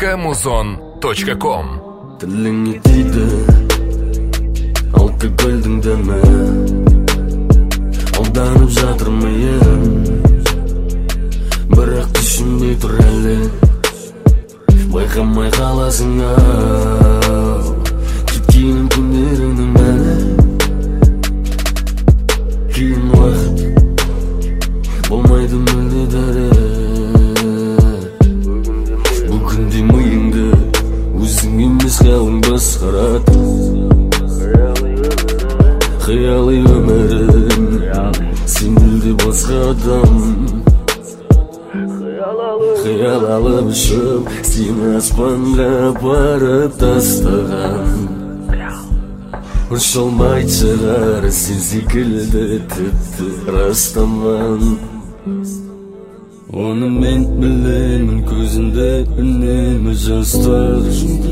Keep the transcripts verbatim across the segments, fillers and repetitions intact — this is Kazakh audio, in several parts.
камузон точка ком. Тіліңе тиді алкогольдің дәмі, алданып жатыр миым, бірақ түсінбей тұр әлі. Байқамай қаласың-ау кеткен күндеріңнің мәні. Кейін уақыт болмайды мүлде дәрі. Бүгінде миыңды өзің емес қиялың басқарады. Қиялы өмірің сен мүлде басқа адам. Қиял алып ұшып сені аспанға апарып тастаған. Ұша алмайды шығар сен секілді тіпті растаман. Оны мен білемін, көзінде үнемі жастар.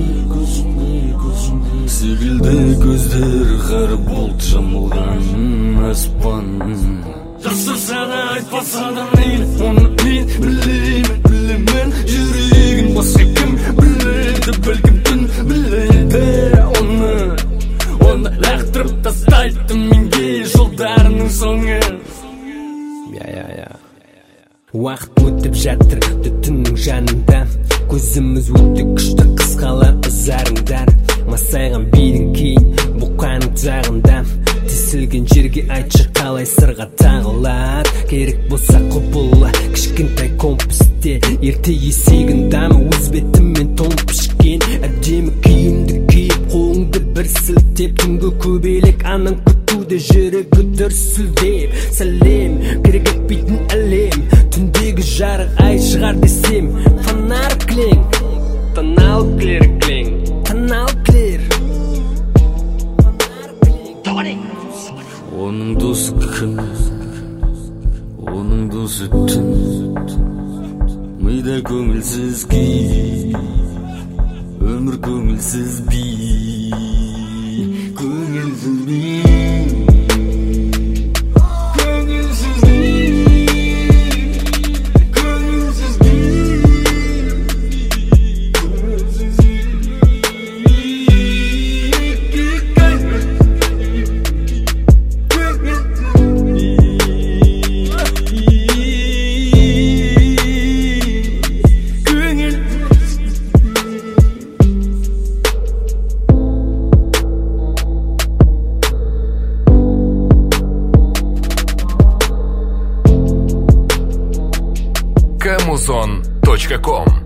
Секілді көздері қара бұлт жамылған аспан. Жасырса да айтпаса да мейлі, оны мен білемін, білемін. Жүрегін басқа кім біледі, бәлкім түн біледі. Оны, оны лақтырып тастайды менге жолдарының соңы. Я-я-я. Уақыт өтіп жатыр түннің жанында, көзіміз өте күшті қысқалар ызарыңдар. Масайған бидің кейін бұқаның жағында, тесілген жерге айтшы қалай сырға тағылар. Керек болса құбыла кішкентай компасте, ерте есегін дамы өз бетіммен томып ішкен. Әдемі киімді киіп қолыңды бір сілтеп, түнгі көбелек аның күтуде жүрегі дүрсілдеп. Сәлем керек етпейтін әлем, түндегі жарық ай шығар десем. Фонар клең, тонал клер клең, тонал клер. Оның досы кім? Оның досы түн. Мида көңілсіз күй, өмір көңілсіз би, көңілсіз би. камузон точка ком.